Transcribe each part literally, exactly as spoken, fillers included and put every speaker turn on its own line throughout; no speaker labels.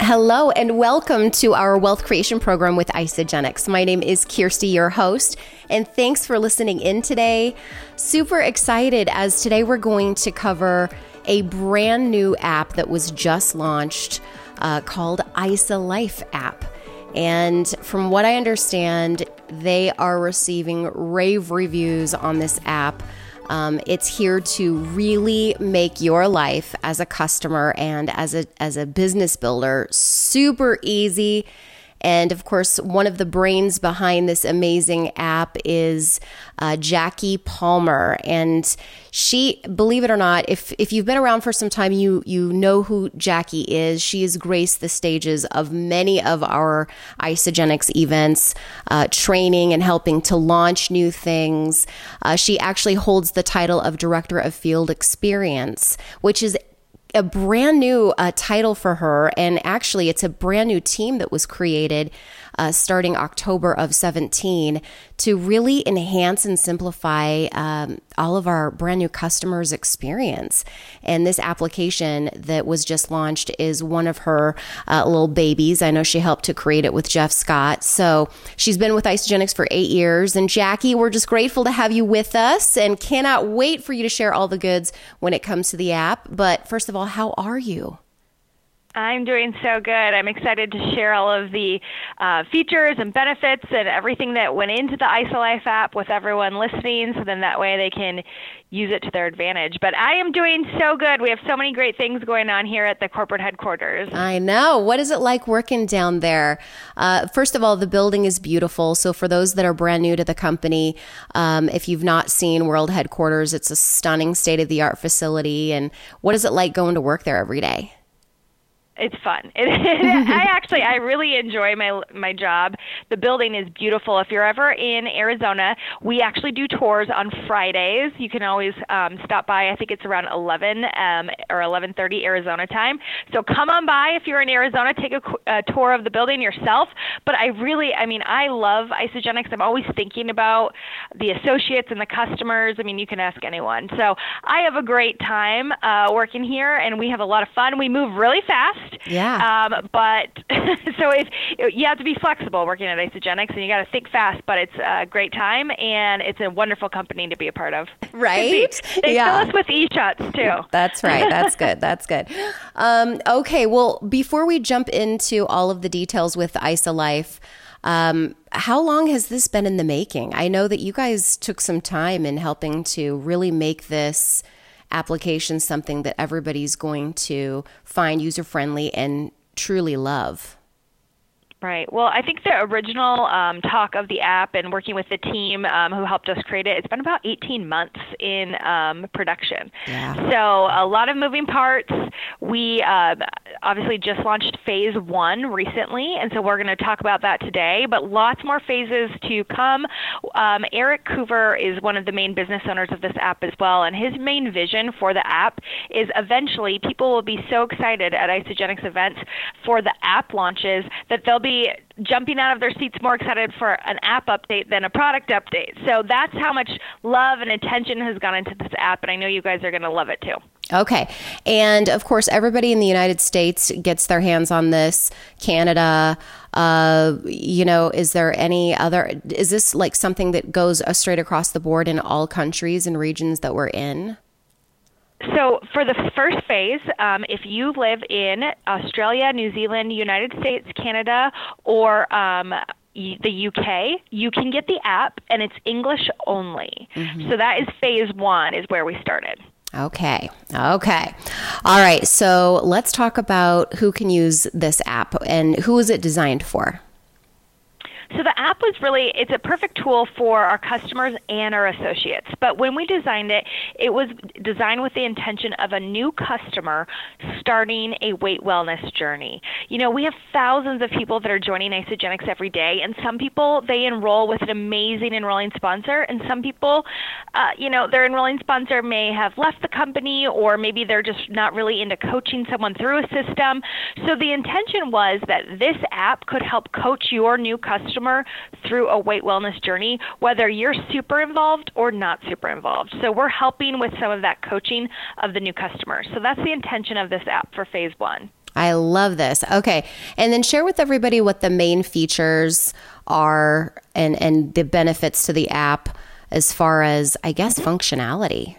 Hello and welcome to our Wealth Creation Program with Isagenix. My name is Kirsty, your host, and thanks for listening in today. Super excited as today we're going to cover a brand new app that was just launched uh, called IsaLife app. And from what I understand, they are receiving rave reviews on this app. Um, it's here to really make your life as a customer and as a as a business builder super easy. And of course, one of the brains behind this amazing app is uh, Jackie Palmer. And she, believe it or not, if if you've been around for some time, you you know who Jackie is. She has graced the stages of many of our Isagenix events, uh, training and helping to launch new things. Uh, she actually holds the title of Director of Field Experience, which is a brand new uh, title for her. And actually, it's a brand new team that was created uh, starting October of seventeen to really enhance and simplify um, all of our brand new customers' experience. And this application that was just launched is one of her uh, little babies. I know she helped to create it with Jeff Scott. So she's been with Isagenix for eight years. And Jackie, we're just grateful to have you with us and cannot wait for you to share all the goods when it comes to the app. But first of all, how are you?
I'm doing so good. I'm excited to share all of the uh, features and benefits and everything that went into the IsaLife app with everyone listening, so then that way they can use it to their advantage. But I am doing so good. We have so many great things going on here at the corporate headquarters.
I know. What is it like working down there? Uh, first of all, the building is beautiful. So for those that are brand new to the company, um, if you've not seen World Headquarters, it's a stunning state-of-the-art facility. And what is it like going to work there every day?
It's fun. It, I actually, I really enjoy my my job. The building is beautiful. If you're ever in Arizona, we actually do tours on Fridays. You can always um, stop by. I think it's around eleven um, or eleven thirty Arizona time. So come on by if you're in Arizona. Take a, a tour of the building yourself. But I really, I mean, I love Isagenix. I'm always thinking about the associates and the customers. I mean, you can ask anyone. So I have a great time uh, working here, and we have a lot of fun. We move really fast.
Yeah.
Um, but so if you have to be flexible working at Isagenix, and you got to think fast, but it's a great time, and it's a wonderful company to be a part of.
Right.
They, they
yeah.
fill us with e-shots too.
That's right. That's good. That's good. Um, okay. Well, before we jump into all of the details with IsaLife, um, how long has this been in the making? I know that you guys took some time in helping to really make this application something that everybody's going to find user-friendly and truly love.
Right. Well, I think the original um, talk of the app and working with the team um, who helped us create it, it's been about eighteen months in um, production.
Yeah.
So a lot of moving parts. We uh, obviously just launched phase one recently, and so we're going to talk about that today, but lots more phases to come. Um, Eric Coover is one of the main business owners of this app as well, and his main vision for the app is eventually people will be so excited at Isagenix events for the app launches that they'll be jumping out of their seats more excited for an app update than a product update. So that's how much love and attention has gone into this app, and I know you guys are going to love it too.
Okay. And of course, everybody in the United States gets their hands on this. Canada, uh, you know, is there any other, is this like something that goes uh, straight across the board in all countries and regions that we're in?
So for the first phase, um, if you live in Australia, New Zealand, United States, Canada, or um, the U K, you can get the app, and it's English only. Mm-hmm. So that is phase one, is where we started.
Okay. Okay. All right. So let's talk about who can use this app and who is it designed for?
So the app was really, it's a perfect tool for our customers and our associates. But when we designed it, it was designed with the intention of a new customer starting a weight wellness journey. You know, we have thousands of people that are joining Isagenix every day, and some people, they enroll with an amazing enrolling sponsor, and some people, uh, you know, their enrolling sponsor may have left the company, or maybe they're just not really into coaching someone through a system. So the intention was that this app could help coach your new customer through a weight wellness journey, whether you're super involved or not super involved. So we're helping with some of that coaching of the new customers. So that's the intention of this app for phase one.
I love this. Okay. And then share with everybody what the main features are and, and the benefits to the app as far as, I guess, functionality.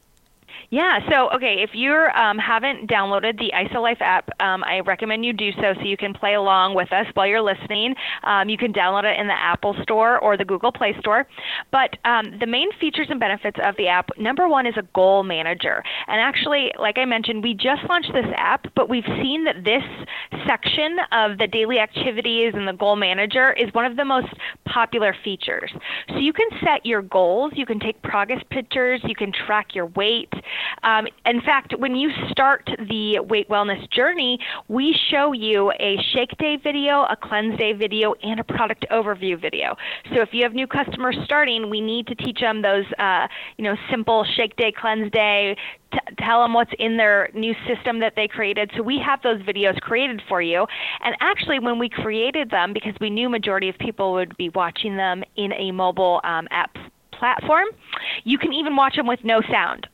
Yeah, so, okay, if you um, haven't downloaded the IsoLife app, um, I recommend you do so so you can play along with us while you're listening. Um, you can download it in the Apple Store or the Google Play Store. But um, the main features and benefits of the app, number one is a goal manager. And actually, like I mentioned, we just launched this app, but we've seen that this section of the daily activities and the goal manager is one of the most popular features. So you can set your goals, you can take progress pictures, you can track your weight. Um, in fact, when you start the weight wellness journey, we show you a shake day video, a cleanse day video, and a product overview video. So if you have new customers starting, we need to teach them those, uh, you know, simple shake day, cleanse day, t- tell them what's in their new system that they created. So we have those videos created for you. And actually, when we created them, because we knew majority of people would be watching them in a mobile um, app platform, you can even watch them with no sound.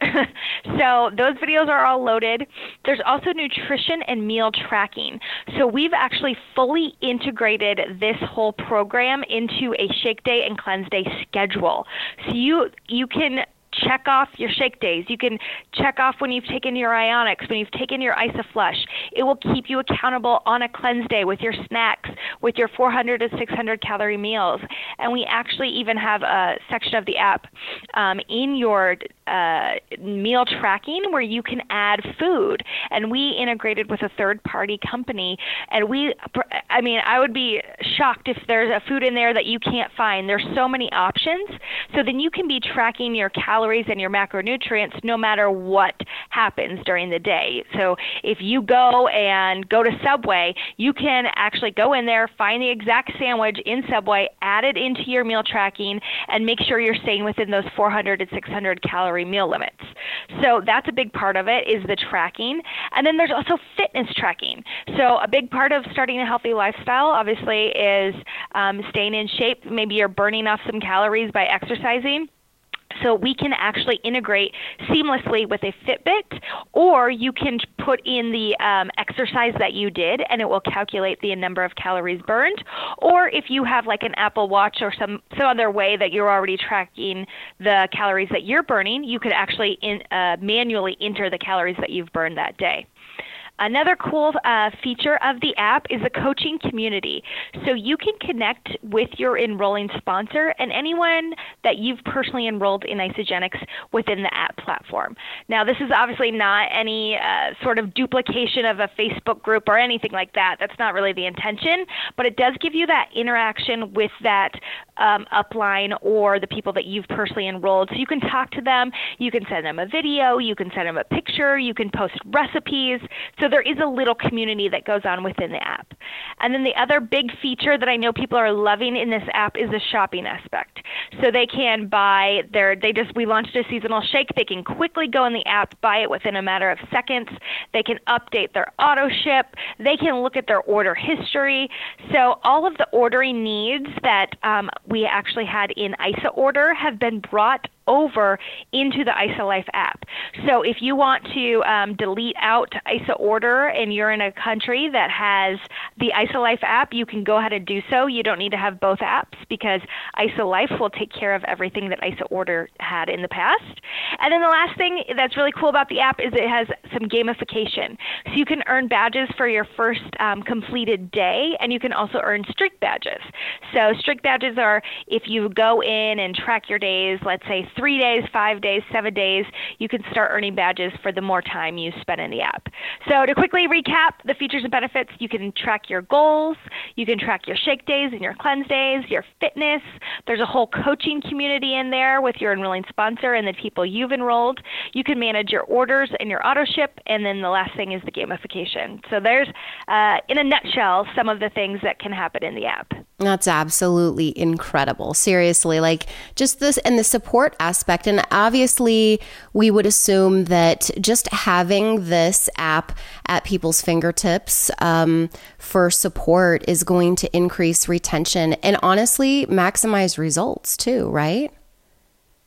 So those videos are all loaded. There's also nutrition and meal tracking. So we've actually fully integrated this whole program into a shake day and cleanse day schedule. So you you can check off your shake days. You can check off when you've taken your Ionics, when you've taken your IsoFlush. It will keep you accountable on a cleanse day with your snacks, with your four hundred to six hundred calorie meals. And we actually even have a section of the app um, in your uh, meal tracking where you can add food. And we integrated with a third-party company. And we, I mean, I would be shocked if there's a food in there that you can't find. There's so many options. So then you can be tracking your calories and your macronutrients no matter what happens during the day. So if you go and go to Subway, you can actually go in there, find the exact sandwich in Subway, add it into your meal tracking, and make sure you're staying within those four hundred to six hundred calorie meal limits. So that's a big part of it, is the tracking. And then there's also fitness tracking. So a big part of starting a healthy lifestyle, obviously, is um, staying in shape. Maybe you're burning off some calories by exercising. So we can actually integrate seamlessly with a Fitbit, or you can put in the um, exercise that you did, and it will calculate the number of calories burned. Or if you have like an Apple Watch or some, some other way that you're already tracking the calories that you're burning, you could actually in, uh, manually enter the calories that you've burned that day. Another cool uh, feature of the app is the coaching community. So you can connect with your enrolling sponsor and anyone that you've personally enrolled in Isagenix within the app platform. Now, this is obviously not any uh, sort of duplication of a Facebook group or anything like that. That's not really the intention, but it does give you that interaction with that um, upline or the people that you've personally enrolled. So you can talk to them, you can send them a video, you can send them a picture, you can post recipes. So there is a little community that goes on within the app. And then the other big feature that I know people are loving in this app is the shopping aspect. So they can buy their, they just, we launched a seasonal shake. They can quickly go in the app, buy it within a matter of seconds. They can update their auto ship. They can look at their order history. So all of the ordering needs that um, we actually had in IsoOrder have been brought over into the IsoLife app. So if you want to um, delete out IsoOrder and you're in a country that has the IsoLife app, you can go ahead and do so. You don't need to have both apps because IsoLife will take care of everything that IsoOrder had in the past. And then the last thing that's really cool about the app is it has some gamification. So you can earn badges for your first um, completed day, and you can also earn streak badges. So streak badges are if you go in and track your days, let's say three days, five days, seven days, you can start earning badges for the more time you spend in the app. So to quickly recap the features and benefits, you can track your goals, you can track your shake days and your cleanse days, your fitness. There's a whole coaching community in there with your enrolling sponsor and the people you've enrolled. You can manage your orders and your auto ship, and then the last thing is the gamification. So there's, uh, in a nutshell, some of the things that can happen in the app.
That's absolutely incredible. Seriously, like just this and the support aspect. And obviously, we would assume that just having this app at people's fingertips um, for support is going to increase retention and honestly maximize results too, right?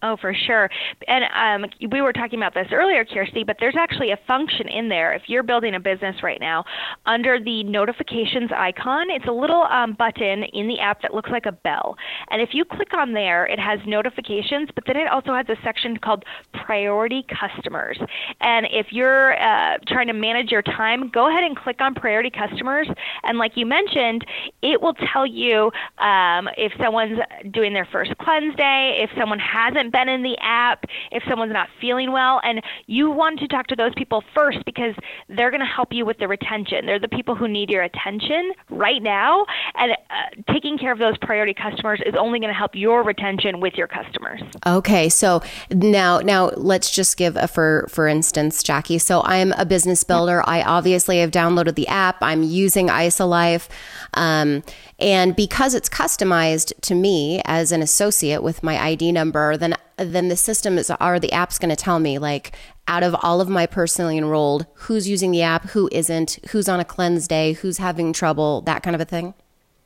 Oh, for sure. And um, we were talking about this earlier, Kirsty, but there's actually a function in there. If you're building a business right now, under the notifications icon, it's a little um, button in the app that looks like a bell. And if you click on there, it has notifications, but then it also has a section called priority customers. And if you're uh, trying to manage your time, go ahead and click on priority customers. And like you mentioned, it will tell you um, if someone's doing their first cleanse day, if someone hasn't been in the app, if someone's not feeling well, and you want to talk to those people first because they're going to help you with the retention. They're the people who need your attention right now, and uh, taking care of those priority customers is only going to help your retention with your customers.
Okay, so now now let's just give a for for instance, Jackie. So I'm a business builder. I obviously have downloaded the app. I'm using IsaLife, um, and because it's customized to me as an associate with my I D number, then then the system is or the app's going to tell me, like, out of all of my personally enrolled, who's using the app, who isn't, who's on a cleanse day, who's having trouble, that kind of a thing.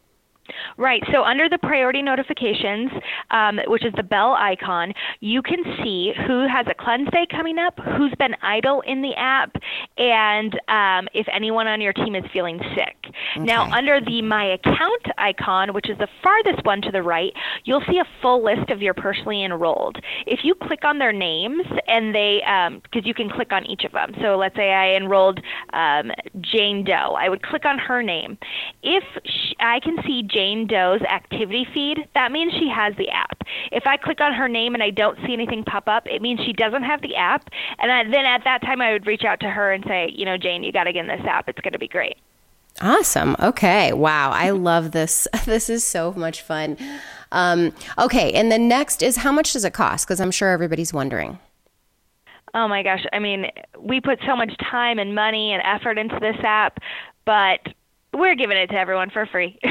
Right. So under the priority notifications, um, which is the bell icon, you can see who has a cleanse day coming up, who's been idle in the app, and um, if anyone on your team is feeling sick. Okay. Now, under the My Account icon, which is the farthest one to the right, you'll see a full list of your personally enrolled. If you click on their names, and they, because um, you can click on each of them. So let's say I enrolled um, Jane Doe. I would click on her name. If she, I can see Jane Doe's activity feed, that means she has the app. If I click on her name and I don't see anything pop up, it means she doesn't have the app. And I, then at that time, I would reach out to her and say, you know, Jane, you got to get in this app. It's going to be great.
Awesome. Okay. Wow. I love this. This is so much fun. Um, okay. And then next is, how much does it cost? Because I'm sure everybody's wondering.
Oh my gosh. I mean, we put so much time and money and effort into this app, but we're giving it to everyone for free.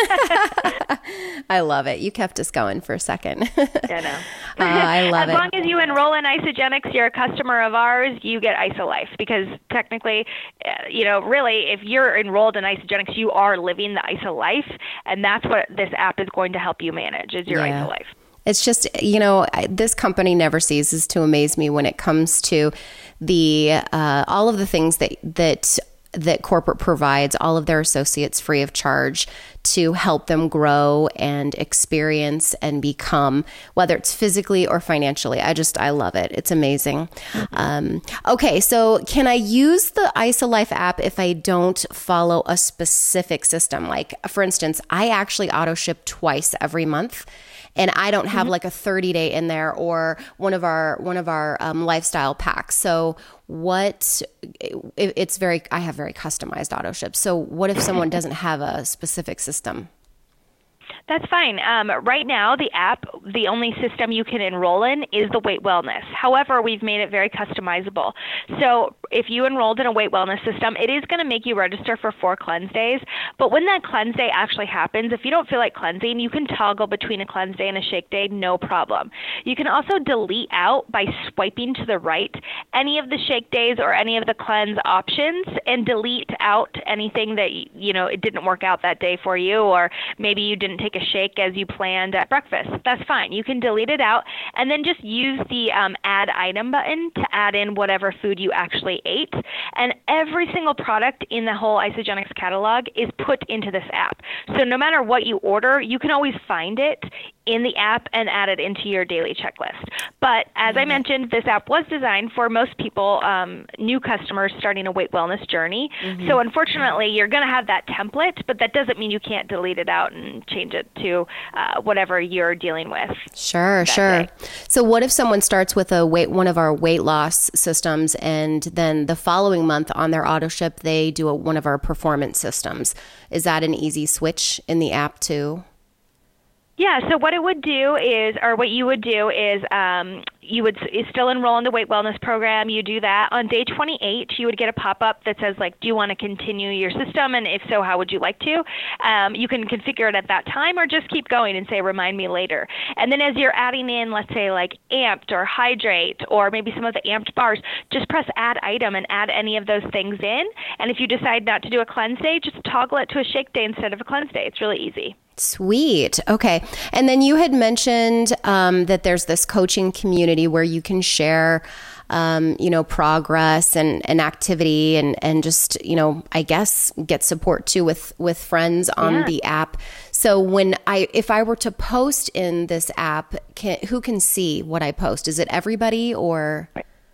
I love it. You kept us going for a second.
I know.
uh, I love
as
it.
As long as you enroll in Isagenix, you're a customer of ours, you get IsaLife. Because technically, uh, you know, really, if you're enrolled in Isagenix, you are living the IsaLife, and that's what this app is going to help you manage, is your yeah. IsaLife.
It's just, you know, this company never ceases to amaze me when it comes to the uh, all of the things that that that corporate provides all of their associates free of charge to help them grow and experience and become, whether it's physically or financially. I just, I love it. It's amazing. Mm-hmm. Um, okay, so can I use the IsaLife app if I don't follow a specific system? Like, for instance, I actually auto ship twice every month. And I don't have mm-hmm. like a thirty day in there or one of our one of our um, lifestyle packs. So what? It, it's very. I have very customized auto ship. So what if someone doesn't have a specific system?
That's fine. Um, right now, the app, the only system you can enroll in is the Weight Wellness. However, we've made it very customizable. So if you enrolled in a Weight Wellness system, it is going to make you register for four cleanse days. But when that cleanse day actually happens, if you don't feel like cleansing, you can toggle between a cleanse day and a shake day, no problem. You can also delete out by swiping to the right any of the shake days or any of the cleanse options and delete out anything that, you know, it didn't work out that day for you, or maybe you didn't take a shake as you planned at breakfast. That's fine. You can delete it out and then just use the um, add item button to add in whatever food you actually ate. And every single product in the whole Isagenix catalog is put into this app. So no matter what you order, you can always find it in the app and add it into your daily checklist. But as mm-hmm. I mentioned, this app was designed for most people, um, new customers starting a weight wellness journey. Mm-hmm. So unfortunately, you're going to have that template, but that doesn't mean you can't delete it out and change it to uh, whatever you're dealing with.
Sure, sure. Day. So what if someone starts with a weight, one of our weight loss systems, and then the following month on their auto ship, they do a, one of our performance systems? Is that an easy switch in the app too?
Yeah, so what it would do is, or what you would do is, um, you would is still enroll in the weight wellness program. You do that. On day twenty-eight, you would get a pop-up that says, like, do you want to continue your system? And if so, how would you like to? Um, you can configure it at that time or just keep going and say, remind me later. And then as you're adding in, let's say, like Amped or Hydrate or maybe some of the Amped bars, just press add item and add any of those things in. And if you decide not to do a cleanse day, just toggle it to a shake day instead of a cleanse day. It's really easy.
Sweet. Okay. And then you had mentioned um, that there's this coaching community where you can share, um, you know, progress and, and activity and, and just, you know, I guess get support too with, with friends on
Yeah.
the app. So when I, if I were to post in this app, can, who can see what I post? Is it everybody or?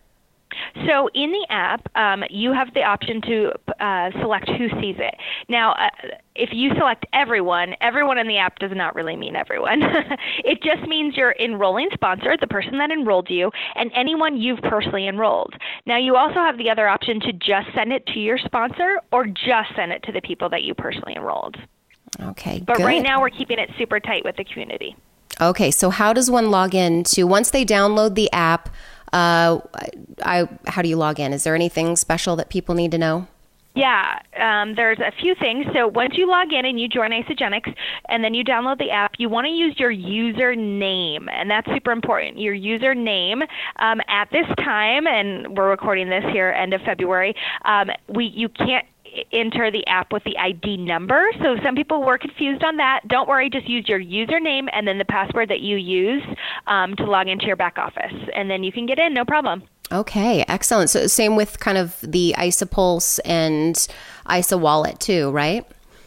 So in the app, um, you have the option to uh, select who sees it. Now, uh, if you select everyone, everyone in the app does not really mean everyone. It just means your enrolling sponsor, the person that enrolled you, and anyone you've personally enrolled. Now, you also have the other option to just send it to your sponsor or just send it to the people that you personally enrolled.
Okay,
But
good.
right now, we're keeping it super tight with the community.
Okay, so how does one log in to, once they download the app, uh, I, how do you log in? Is there anything special that people need to know?
Yeah, um, there's a few things. So once you log in and you join Isagenix and then you download the app, you want to use your username, and that's super important. Your username um, at this time, and we're recording this here end of February, um, we you can't enter the app with the I D number. So some people were confused on that. Don't worry, just use your username and then the password that you use um, to log into your back office, and then you can get in, no problem.
Okay, excellent. So same with kind of the IsaPulse and IsaWallet too, right?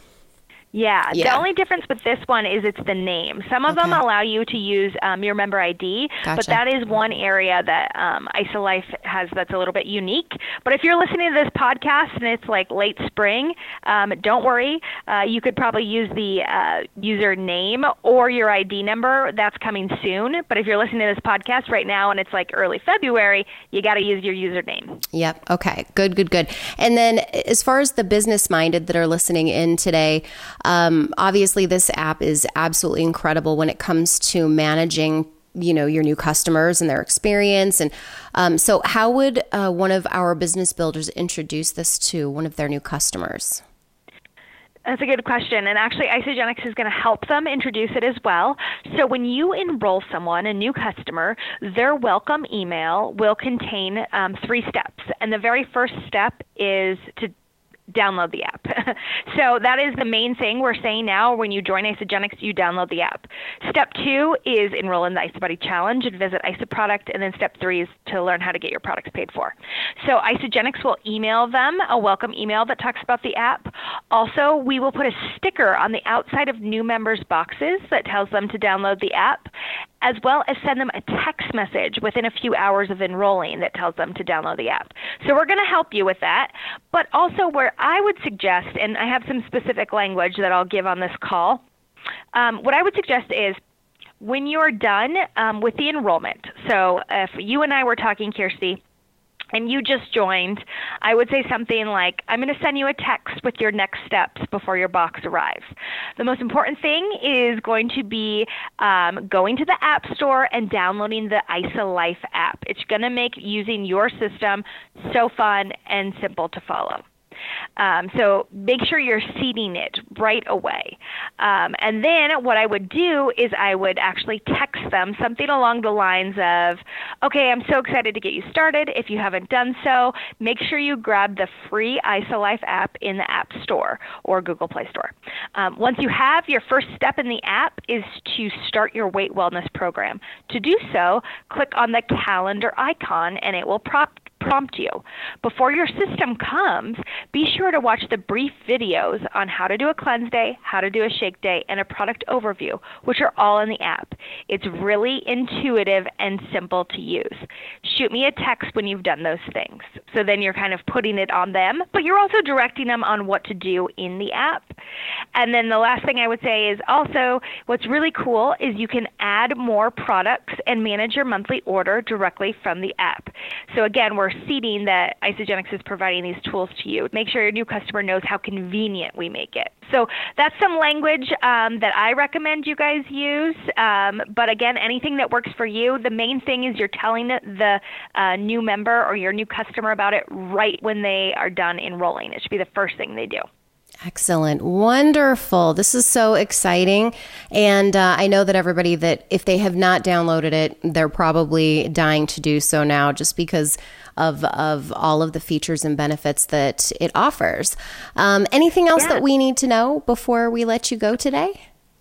Yeah,
Yeah.
the only difference with this one is it's the name. Some of
Okay.
them allow you to use um, your member I D, but
Gotcha.
that is one area that um, IsaLife has that's a little bit unique. But if you're listening to this podcast and it's like late spring, um, don't worry. Uh, you could probably use the uh, username or your I D number. That's coming soon. But if you're listening to this podcast right now and it's like early February, you got to use your username.
Yep. Okay. Good, good, good. And then as far as the business minded that are listening in today, um, obviously this app is absolutely incredible when it comes to managing, you know, your new customers and their experience. And um, so how would uh, one of our business builders introduce this to one of their new customers?
That's a good question. And actually, Isagenix is going to help them introduce it as well. So when you enroll someone, a new customer, their welcome email will contain um, three steps. And the very first step is to download the app. So that is the main thing we're saying now. When you join Isagenix, you download the app. Step two is enroll in the IsaBuddy Challenge and visit IsaProduct. And then step three is to learn how to get your products paid for. So Isagenix will email them a welcome email that talks about the app. Also, we will put a sticker on the outside of new members' boxes that tells them to download the app, as well as send them a text message within a few hours of enrolling that tells them to download the app. So we're going to help you with that. But also where I would suggest, and I have some specific language that I'll give on this call, um, what I would suggest is when you're done um, with the enrollment, so if you and I were talking, Kirsty, and you just joined, I would say something like, I'm going to send you a text with your next steps before your box arrives. The most important thing is going to be um, going to the App Store and downloading the IsaLife app. It's going to make using your system so fun and simple to follow. Um, so make sure you're seeding it right away. Um, and then what I would do is I would actually text them something along the lines of, okay, I'm so excited to get you started. If you haven't done so, make sure you grab the free IsaLife app in the App Store or Google Play Store. Um, once you have, your first step in the app is to start your weight wellness program. To do so, click on the calendar icon and it will prompt prompt you. Before your system comes, be sure to watch the brief videos on how to do a cleanse day, how to do a shake day, and a product overview, which are all in the app. It's really intuitive and simple to use. Shoot me a text when you've done those things. So then you're kind of putting it on them, but you're also directing them on what to do in the app. And then the last thing I would say is also what's really cool is you can add more products and manage your monthly order directly from the app. So again, we're seeding that Isagenix is providing these tools to you. Make sure your new customer knows how convenient we make it. So that's some language um, that I recommend you guys use. Um, but again, anything that works for you, the main thing is you're telling the uh, new member or your new customer about it right when they are done enrolling. It should be the first thing they do.
Excellent. Wonderful. This is so exciting. And uh, I know that everybody that if they have not downloaded it, they're probably dying to do so now just because of of all of the features and benefits that it offers. Um, anything else
Yeah.
that we need to know before we let you go today?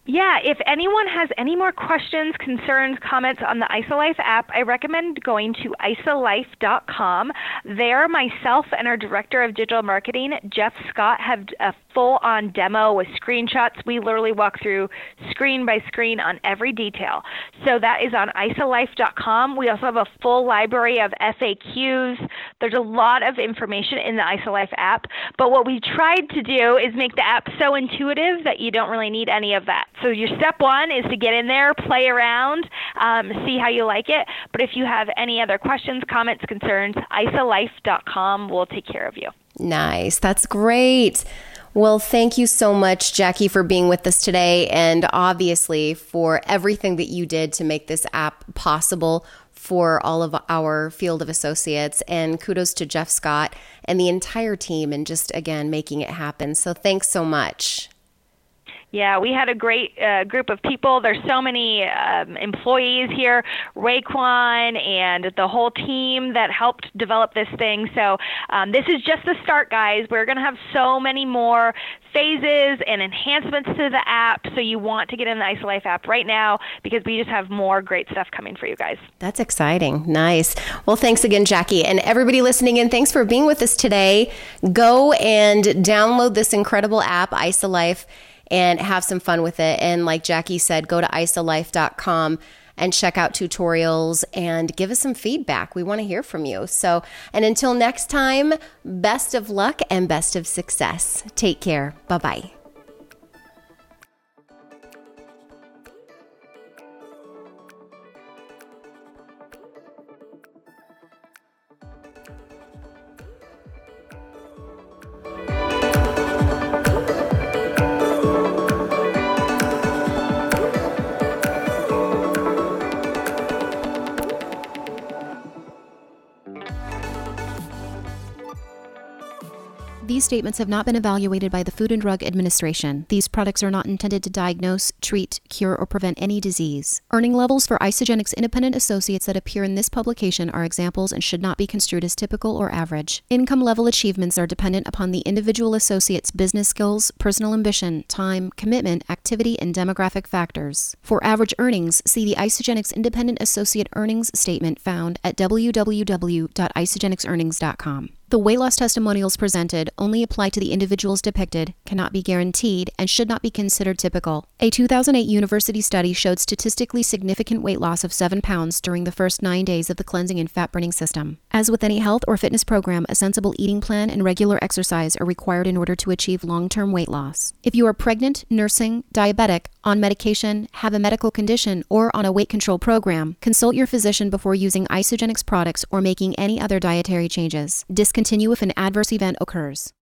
Yeah, if anyone has any more questions, concerns, comments on the IsoLife app, I recommend going to isolife dot com. There, myself and our Director of Digital Marketing, Jeff Scott, have a full-on demo with screenshots. We literally walk through screen by screen on every detail. So that is on isolife dot com. We also have a full library of F A Qs. There's a lot of information in the IsoLife app, but what we tried to do is make the app so intuitive that you don't really need any of that. So your step one is to get in there, play around, um, see how you like it. But if you have any other questions, comments, concerns, isolife dot com will take care of you.
Nice. That's great. Well, thank you so much, Jackie, for being with us today, and obviously for everything that you did to make this app possible for all of our field of associates. And kudos to Jeff Scott and the entire team and just, again, making it happen. So thanks so much.
Yeah, we had a great uh, group of people. There's so many um, employees here, Raekwon and the whole team that helped develop this thing. So um, this is just the start, guys. We're going to have so many more phases and enhancements to the app. So you want to get in the IsoLife app right now because we just have more great stuff coming for you guys.
That's exciting. Nice. Well, thanks again, Jackie. And everybody listening in, thanks for being with us today. Go and download this incredible app, IsoLife, and have some fun with it. And like Jackie said, go to isolife dot com and check out tutorials and give us some feedback. We want to hear from you. So, and until next time, best of luck and best of success. Take care. Bye-bye.
These statements have not been evaluated by the Food and Drug Administration. These products are not intended to diagnose, treat, cure, or prevent any disease. Earning levels for Isagenix independent associates that appear in this publication are examples and should not be construed as typical or average. Income level achievements are dependent upon the individual associate's business skills, personal ambition, time, commitment, activity, and demographic factors. For average earnings, see the Isagenix independent associate earnings statement found at w w w dot isagenix earnings dot com. The weight loss testimonials presented only apply to the individuals depicted, cannot be guaranteed, and should not be considered typical. A two thousand eight university study showed statistically significant weight loss of seven pounds during the first nine days of the cleansing and fat-burning system. As with any health or fitness program, a sensible eating plan and regular exercise are required in order to achieve long-term weight loss. If you are pregnant, nursing, diabetic, on medication, have a medical condition, or on a weight control program, consult your physician before using Isagenix products or making any other dietary changes. Discontinue if an adverse event occurs.